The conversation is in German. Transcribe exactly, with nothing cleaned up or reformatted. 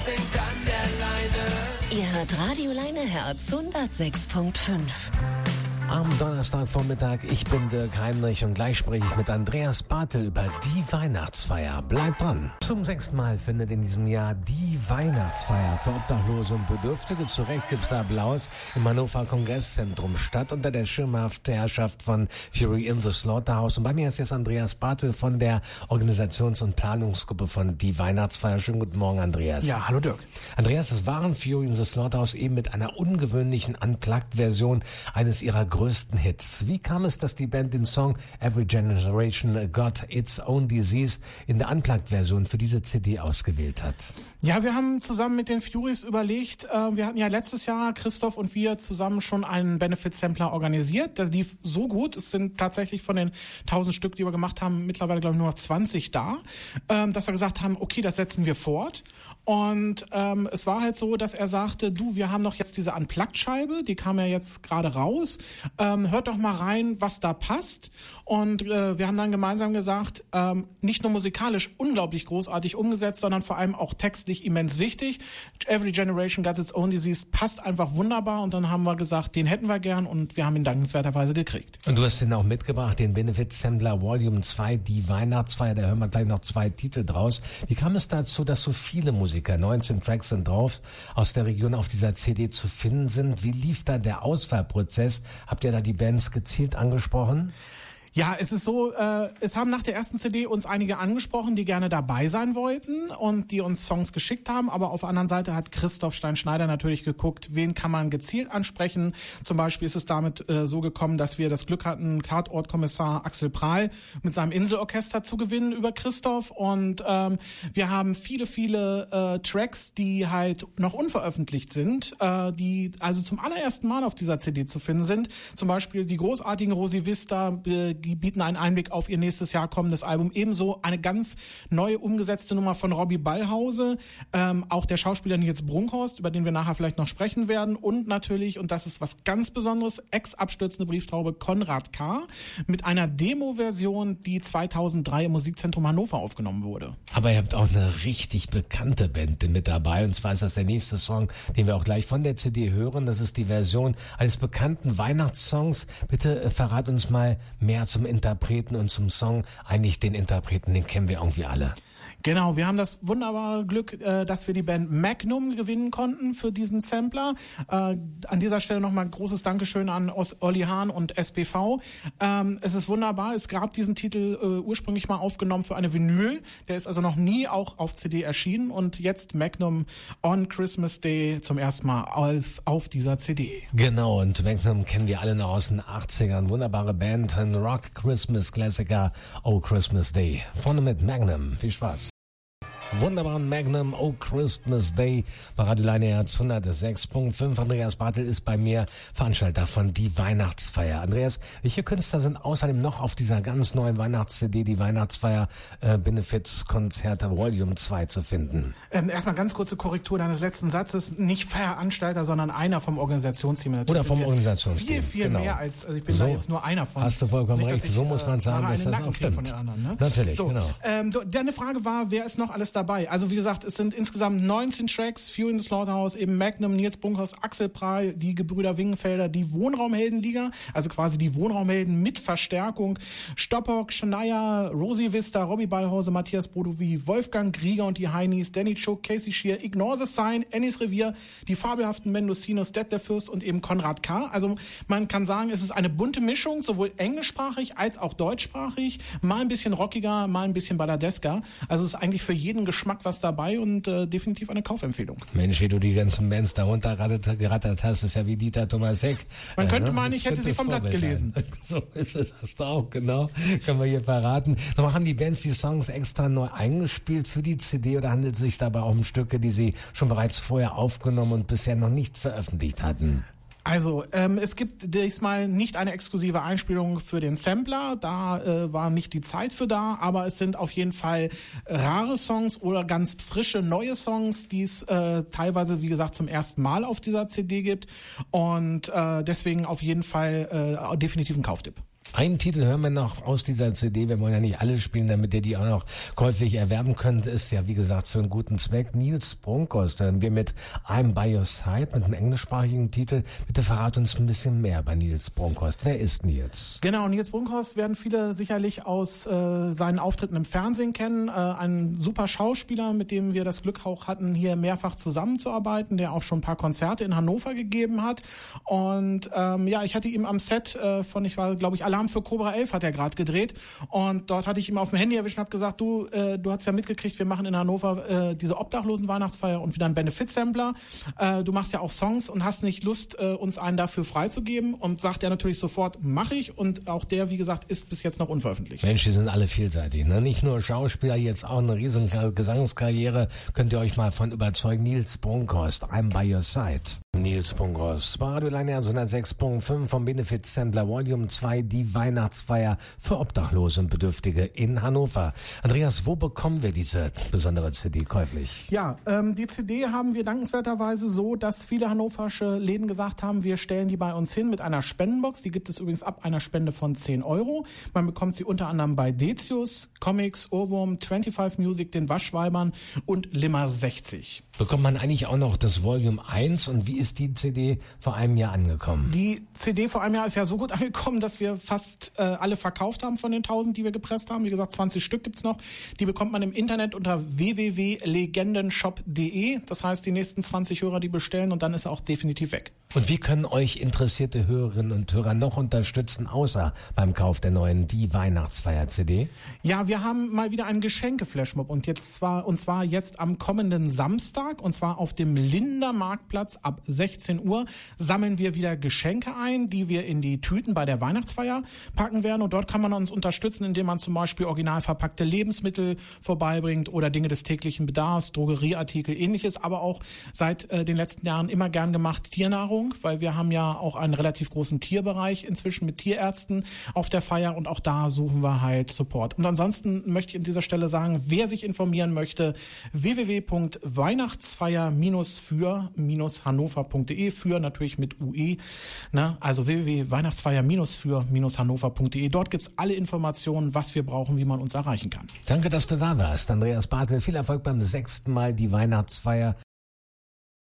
hängt an der Leine. Ihr hört Radio Leineherz hundertsechs Komma fünf. Am Donnerstagvormittag, ich bin Dirk Heinrich und gleich spreche ich mit Andreas Bartel über die Weihnachtsfeier. Bleibt dran. Zum sechsten Mal findet in diesem Jahr die Weihnachtsfeier für Obdachlose und Bedürftige, zu Recht gibt's da Applaus, im Hannover Kongresszentrum statt, unter der schirmhaften Herrschaft von Fury in the Slaughterhouse. Und bei mir ist jetzt Andreas Bartel von der Organisations- und Planungsgruppe von die Weihnachtsfeier. Schönen guten Morgen, Andreas. Ja, hallo Dirk. Andreas, das waren Fury in the Slaughterhouse eben mit einer ungewöhnlichen Unplugged-Version eines ihrer größten Hits. Wie kam es, dass die Band den Song Every Generation Got Its Own Disease in der Unplugged-Version für diese C D ausgewählt hat? Ja, wir haben zusammen mit den Furies überlegt, äh, wir hatten ja letztes Jahr, Christoph und wir, zusammen schon einen Benefit-Sampler organisiert. Der lief so gut, es sind tatsächlich von den tausend Stück, die wir gemacht haben, mittlerweile glaube ich nur noch zwanzig da, ähm, dass wir gesagt haben, okay, das setzen wir fort. Und ähm, es war halt so, dass er sagte, du, wir haben noch jetzt diese Unplugged-Scheibe, die kam ja jetzt gerade raus. Ähm, hört doch mal rein, was da passt. Und äh, wir haben dann gemeinsam gesagt, ähm, nicht nur musikalisch unglaublich großartig umgesetzt, sondern vor allem auch textlich immens wichtig. Every Generation Got Its Own Disease passt einfach wunderbar. Und dann haben wir gesagt, den hätten wir gern und wir haben ihn dankenswerterweise gekriegt. Und du hast den auch mitgebracht, den Benefit Sampler Volume zwei, die Weihnachtsfeier. Da hören wir gleich noch zwei Titel draus. Wie kam es dazu, dass so viele Musiker, neunzehn Tracks sind drauf, aus der Region auf dieser C D zu finden sind? Wie lief da der Auswahlprozess? Habt ihr da die Bands gezielt angesprochen? Ja, es ist so, äh, es haben nach der ersten C D uns einige angesprochen, die gerne dabei sein wollten und die uns Songs geschickt haben, aber auf der anderen Seite hat Christoph Stein-Schneider natürlich geguckt, wen kann man gezielt ansprechen. Zum Beispiel ist es damit äh, so gekommen, dass wir das Glück hatten, Tatortkommissar Axel Prahl mit seinem Inselorchester zu gewinnen über Christoph und ähm, wir haben viele, viele äh, Tracks, die halt noch unveröffentlicht sind, äh, die also zum allerersten Mal auf dieser C D zu finden sind. Zum Beispiel die großartigen Rosi Vista, äh, die bieten einen Einblick auf ihr nächstes Jahr kommendes Album. Ebenso eine ganz neu umgesetzte Nummer von Robbie Ballhause, ähm, auch der Schauspieler Nils Brunkhorst, über den wir nachher vielleicht noch sprechen werden. Und natürlich, und das ist was ganz Besonderes, ex-abstürzende Brieftaube Konrad K. mit einer Demo-Version, die zweitausenddrei im Musikzentrum Hannover aufgenommen wurde. Aber ihr habt auch eine richtig bekannte Band mit dabei. Und zwar ist das der nächste Song, den wir auch gleich von der C D hören. Das ist die Version eines bekannten Weihnachtssongs. Bitte äh, verrat uns mal mehr zum Interpreten und zum Song. Eigentlich den Interpreten, den kennen wir irgendwie alle. Genau, wir haben das wunderbare Glück, äh, dass wir die Band Magnum gewinnen konnten für diesen Sampler. Äh, an dieser Stelle nochmal großes Dankeschön an Os- Olli Hahn und S B V. Ähm, es ist wunderbar, es gab diesen Titel äh, ursprünglich mal aufgenommen für eine Vinyl. Der ist also noch nie auch auf C D erschienen und jetzt Magnum on Christmas Day zum ersten Mal auf, auf dieser C D. Genau, und Magnum kennen wir alle noch aus den achtzigern. Wunderbare Band, ein Rock-Christmas-Klassiker, Oh Christmas Day. Vorne mit Magnum. Viel Spaß. Wunderbaren Magnum, Oh Christmas Day, bei Radio Leineherz hundertsechs Komma fünf. Andreas Bartel ist bei mir, Veranstalter von Die Weihnachtsfeier. Andreas, welche Künstler sind außerdem noch auf dieser ganz neuen Weihnachts-C D, Die Weihnachtsfeier äh, Benefits-Konzerte Volume zwei zu finden? Ähm, erstmal ganz kurze Korrektur deines letzten Satzes. Nicht Veranstalter, sondern einer vom Organisationsteam. Natürlich Oder vom Organisationsteam. Viel, viel genau. mehr als, also ich bin so, da jetzt nur einer von. Hast du vollkommen Nicht, recht, ich, so muss man sagen, dass das auch stimmt. Von den anderen, ne? Natürlich, so, genau. Ähm, deine Frage war, wer ist noch alles dabei? Also wie gesagt, es sind insgesamt neunzehn Tracks, Fury in the Slaughterhouse, eben Magnum, Nils Brunkhorst, Axel Prahl, die Gebrüder Wingenfelder, die Wohnraumheldenliga, also quasi die Wohnraumhelden mit Verstärkung, Stoppock, Shania, Rosi Vista, Robbie Ballhause, Matthias Brodowy, Wolfgang Grieger und die Heinis, Danny Chook, Casey Shear, Ignore the Sign, Ennis Revier, die fabelhaften Mendocinos, Dead der Fürst und eben Konrad K. Also man kann sagen, es ist eine bunte Mischung, sowohl englischsprachig als auch deutschsprachig, mal ein bisschen rockiger, mal ein bisschen balladesker. Also es ist eigentlich für jeden Geschmack was dabei und äh, definitiv eine Kaufempfehlung. Mensch, wie du die ganzen Bands da runtergerattert hast, ist ja wie Dieter Thomas Heck. Man könnte äh, meinen, ich hätte sie vom Blatt gelesen. So ist es, hast du auch, genau. Können wir hier verraten. So, haben die Bands die Songs extra neu eingespielt für die C D oder handelt es sich dabei auch um Stücke, die sie schon bereits vorher aufgenommen und bisher noch nicht veröffentlicht hatten? Also, ähm, es gibt diesmal nicht eine exklusive Einspielung für den Sampler, da äh, war nicht die Zeit für da, aber es sind auf jeden Fall rare Songs oder ganz frische neue Songs, die es äh, teilweise, wie gesagt, zum ersten Mal auf dieser C D gibt und äh, deswegen auf jeden Fall äh, definitiv ein Kauftipp. Einen Titel hören wir noch aus dieser C D. Wir wollen ja nicht alle spielen, damit ihr die auch noch käuflich erwerben könnt. Ist ja, wie gesagt, für einen guten Zweck. Nils Bronkhorst hören wir mit I'm by Your Side, mit einem englischsprachigen Titel. Bitte verrat uns ein bisschen mehr bei Nils Bronkhorst. Wer ist Nils? Genau, Nils Bronkhorst werden viele sicherlich aus äh, seinen Auftritten im Fernsehen kennen. Äh, ein super Schauspieler, mit dem wir das Glück auch hatten, hier mehrfach zusammenzuarbeiten, der auch schon ein paar Konzerte in Hannover gegeben hat. Und ähm, ja, ich hatte ihm am Set äh, von, ich war, glaube ich, Alarm für Cobra elf hat er gerade gedreht. Und dort hatte ich ihm auf dem Handy erwischt und habe gesagt, du, äh, du hast ja mitgekriegt, wir machen in Hannover äh, diese Obdachlosen-Weihnachtsfeier und wieder einen Benefit-Sampler. Äh, du machst ja auch Songs und hast nicht Lust, äh, uns einen dafür freizugeben. Und sagt er natürlich sofort, mache ich. Und auch der, wie gesagt, ist bis jetzt noch unveröffentlicht. Mensch, die sind alle vielseitig, ne? Nicht nur Schauspieler, jetzt auch eine riesen Gesangskarriere. Könnt ihr euch mal von überzeugen. Nils Bronkhorst, I'm by Your Side. Nils Bronkhorst, bei Radio Lineherz hundertsechs Komma fünf vom Benefit Sampler Volume zwei, die Weihnachtsfeier für Obdachlose und Bedürftige in Hannover. Andreas, wo bekommen wir diese besondere C D käuflich? Ja, ähm, die C D haben wir dankenswerterweise so, dass viele hannoversche Läden gesagt haben, wir stellen die bei uns hin mit einer Spendenbox. Die gibt es übrigens ab einer Spende von zehn Euro. Man bekommt sie unter anderem bei Decius, Comics, Ohrwurm, fünfundzwanzig Music, den Waschweibern und Limmer sechzig. Bekommt man eigentlich auch noch das Volume eins und wie ist die C D vor einem Jahr angekommen? Die C D vor einem Jahr ist ja so gut angekommen, dass wir fast äh, alle verkauft haben von den tausend, die wir gepresst haben. Wie gesagt, zwanzig Stück gibt's noch. Die bekommt man im Internet unter w w w punkt legendenshop punkt d e. Das heißt, die nächsten zwanzig Hörer, die bestellen und dann ist er auch definitiv weg. Und wie können euch interessierte Hörerinnen und Hörer noch unterstützen, außer beim Kauf der neuen Die Weihnachtsfeier C D? Ja, wir haben mal wieder einen Geschenke-Flashmob und jetzt zwar und zwar jetzt am kommenden Samstag und zwar auf dem Linder Marktplatz ab sechzehn Uhr sammeln wir wieder Geschenke ein, die wir in die Tüten bei der Weihnachtsfeier packen werden und dort kann man uns unterstützen, indem man zum Beispiel original verpackte Lebensmittel vorbeibringt oder Dinge des täglichen Bedarfs, Drogerieartikel, ähnliches, aber auch seit äh, den letzten Jahren immer gern gemacht Tiernahrung, weil wir haben ja auch einen relativ großen Tierbereich inzwischen mit Tierärzten auf der Feier und auch da suchen wir halt Support. Und ansonsten möchte ich an dieser Stelle sagen, wer sich informieren möchte, w w w punkt weihnachtsfeier für hannover punkt d e, für natürlich mit U E, ne? Also w w w punkt weihnachtsfeier für hannover punkt d e. Dort gibt's alle Informationen, was wir brauchen, wie man uns erreichen kann. Danke, dass du da warst, Andreas Bartel. Viel Erfolg beim sechsten Mal die Weihnachtsfeier